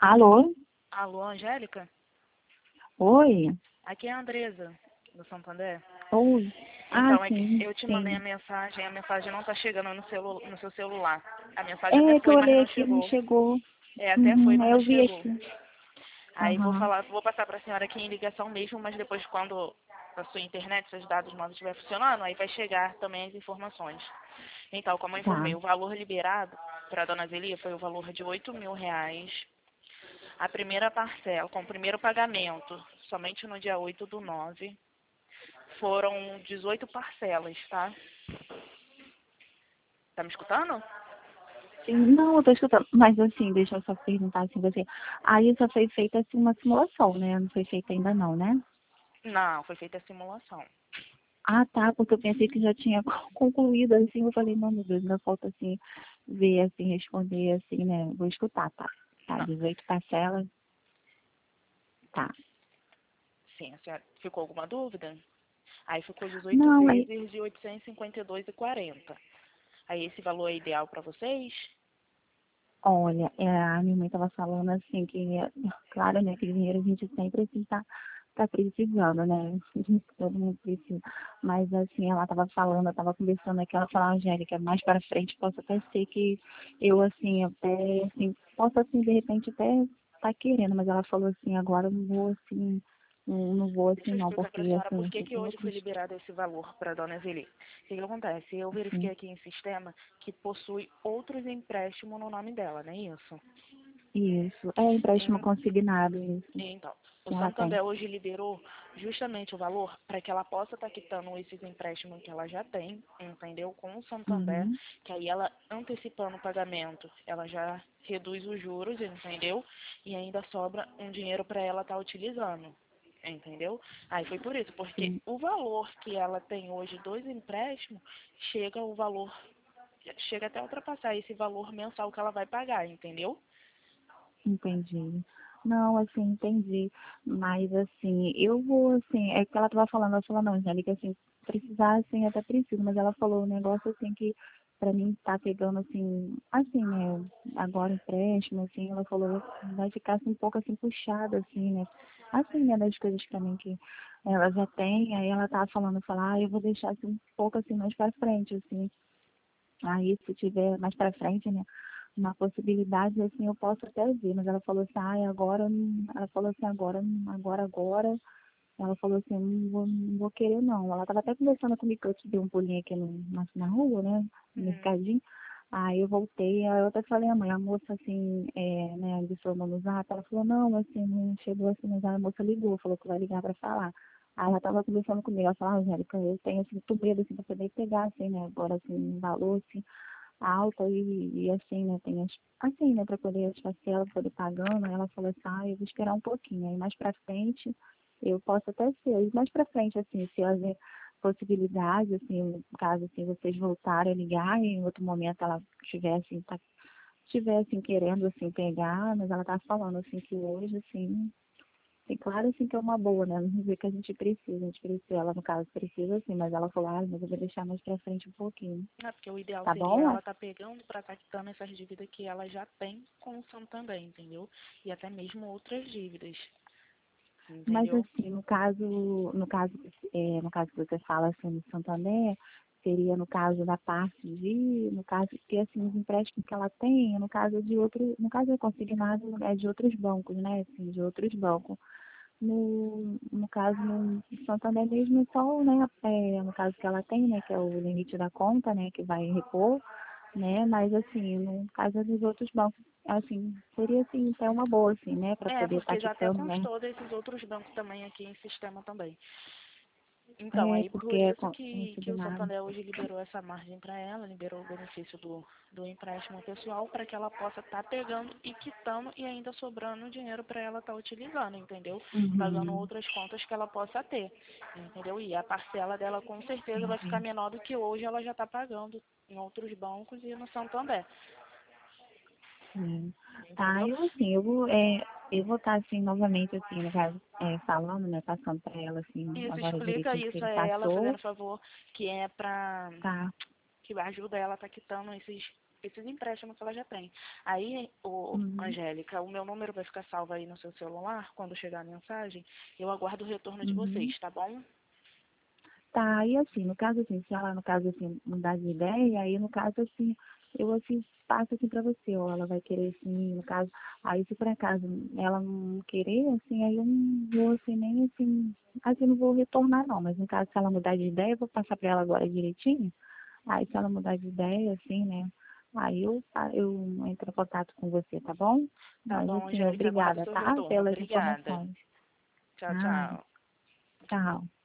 Alô? Alô, Angélica? Oi? Aqui é a Andresa, do Santander. Oi? Ah, Então, é que sim, eu te mandei sim. a mensagem não tá chegando no seu celular. A mensagem até É que eu foi, mas olhei não aqui, não chegou. chegou. É, até foi, Uhum, mas é, não eu vi chegou. aqui. Aí Aham, vou passar pra senhora aqui em ligação mesmo, mas depois quando a sua internet, seus dados móveis estiver funcionando, aí vai chegar também as informações. Então, como eu informei, tá. o valor liberado para a dona Zelia foi o valor de R$ 8.000. A primeira parcela, com o primeiro pagamento, somente no dia 8/9, foram 18 parcelas, tá? Tá me escutando? Sim, não, eu tô escutando. Mas assim, deixa eu só perguntar assim, você. Aí só foi feita assim uma simulação, né? Não foi feita ainda não, né? Não, foi feita a simulação. Ah, tá, porque eu pensei que já tinha concluído, assim, eu falei, não, meu Deus, ainda falta assim, ver, assim, responder, assim, né? Vou escutar, tá? Tá, Não, 18 parcelas, tá. sim, a senhora ficou alguma dúvida? Aí ficou 18 Não, aí, vezes de 852,40. Aí esse valor é ideal para vocês? olha, a minha mãe estava falando assim que, claro, né, que dinheiro a gente sempre assim tá precisando, né? Todo mundo precisa. Mas assim, ela estava falando, eu estava conversando aqui, ela falou, Angélica, mais para frente posso até ser que eu assim, até assim, posso assim, de repente até tá querendo, mas ela falou assim, agora eu não vou assim, não vou assim Deixa eu não, explicar para a porque senhora assim, por eu que tô que com hoje foi outros, liberado esse valor para a dona Zeli. O que que acontece? Eu verifiquei assim, aqui em sistema que possui outros empréstimos no nome dela, não é isso? isso, é empréstimo consignado, isso, Então, o que ela tem. Santander hoje liberou justamente o valor para que ela possa estar quitando esses empréstimos que ela já tem, entendeu? Com o Santander, Uhum. que aí ela antecipando o pagamento, ela já reduz os juros, entendeu? E ainda sobra um dinheiro para ela estar utilizando, entendeu? Aí foi por isso, porque Sim. o valor que ela tem hoje dos empréstimos chega até ultrapassar esse valor mensal que ela vai pagar, entendeu? Entendi. Não, assim, entendi. Mas, assim, eu vou, assim, é que ela tava falando, ela falou, não, Angélica, assim, precisar, assim, até preciso, mas ela falou um negócio, assim, que pra mim tá pegando, assim, né, agora empréstimo, assim, ela falou, vai ficar, assim, um pouco, assim, puxada, assim, né, assim, né, das coisas pra mim que ela já tem, aí ela tava falando, falar, eu vou deixar, assim, um pouco, assim, mais pra frente, assim, aí se tiver mais pra frente, né, uma possibilidade, assim, eu posso até ver, mas ela falou assim, ai, agora, ela falou assim, agora, ela falou assim, não vou querer não. Ela estava até conversando comigo, que eu te dei um pulinho aqui na rua, né, no Uhum. mercadinho, aí eu voltei, aí eu até falei, a mãe, a moça, assim, né, adicionou no zap, ela falou, não, assim, não chegou assim, mas a moça ligou, falou que vai ligar para falar. Aí ela estava conversando comigo, ela falou, Angélica, eu tenho, assim, muito medo, assim, para poder pegar, assim, né, agora, assim, um valor, assim, alta e assim, né, tem assim, né, para poder as parcelas, poder pagando, aí ela falou assim, ah, eu vou esperar um pouquinho, aí mais pra frente eu posso até ser, aí mais pra frente, assim, se haver possibilidade, assim, caso assim, vocês voltarem a ligar e em outro momento ela estiver assim, estiver assim, querendo assim, pegar, mas ela tá falando assim que hoje, assim, é claro assim que é uma boa, né? Não dizer que a gente precisa, ela no caso precisa assim, mas ela falou, ah, mas eu vou deixar mais pra frente um pouquinho. É, porque o ideal Tá seria bom? ela estar pegando para estar quitando essas dívidas que ela já tem com o Santander, entendeu? E até mesmo outras dívidas, Mas entendeu? assim, no caso que você fala assim no Santander, seria no caso da parte de, no caso que assim, os empréstimos que ela tem, no caso de outro, no caso é consignado é de outros bancos, né? Assim, de outros bancos. No caso, no Santander mesmo é só, né, no caso que ela tem, né, que é o limite da conta, né, que vai repor, né, mas assim, no caso dos outros bancos, assim, seria assim, até uma boa, assim, né, para É, poder estar porque já até quitando, né, constou desses outros bancos também aqui em sistema também. Então, é aí porque por é isso que o consignado. Santander hoje liberou essa margem para ela, liberou o benefício do empréstimo pessoal para que ela possa estar pegando e quitando e ainda sobrando dinheiro para ela estar utilizando, entendeu? Pagando Uhum, outras contas que ela possa ter, entendeu? E a parcela dela com certeza vai ficar entendi. menor do que hoje ela já está pagando em outros bancos e no Santander, Sim. Tá, entendeu? eu assim, eu vou estar assim, novamente, assim, no caso, falando, né, passando para ela, assim, Isso, agora explica direitinho o que isso ele a ela, passou, fazendo favor, que é para tá? que ajuda ela a estar quitando esses. esses empréstimos que ela já tem. Aí, Uhum. Angélica, o meu número vai ficar salvo aí no seu celular, quando chegar a mensagem, eu aguardo o retorno de Uhum. vocês, tá bom? Tá, e assim, no caso assim, se ela, no caso assim, mudar de ideia, aí no caso assim, eu assim, passo assim pra você, ó, ela vai querer assim, no caso, aí se por acaso ela não querer, assim, aí eu não vou assim, nem assim, não vou retornar não, mas no caso se ela mudar de ideia, eu vou passar pra ela agora direitinho, aí se ela mudar de ideia, assim, né, aí eu entro em contato com você, tá bom? Tá Mas bom, assim, Angélica, aguardo o obrigada, seu tá? retorno. Pelas Obrigada. informações. Tchau, Ah, tchau. tchau.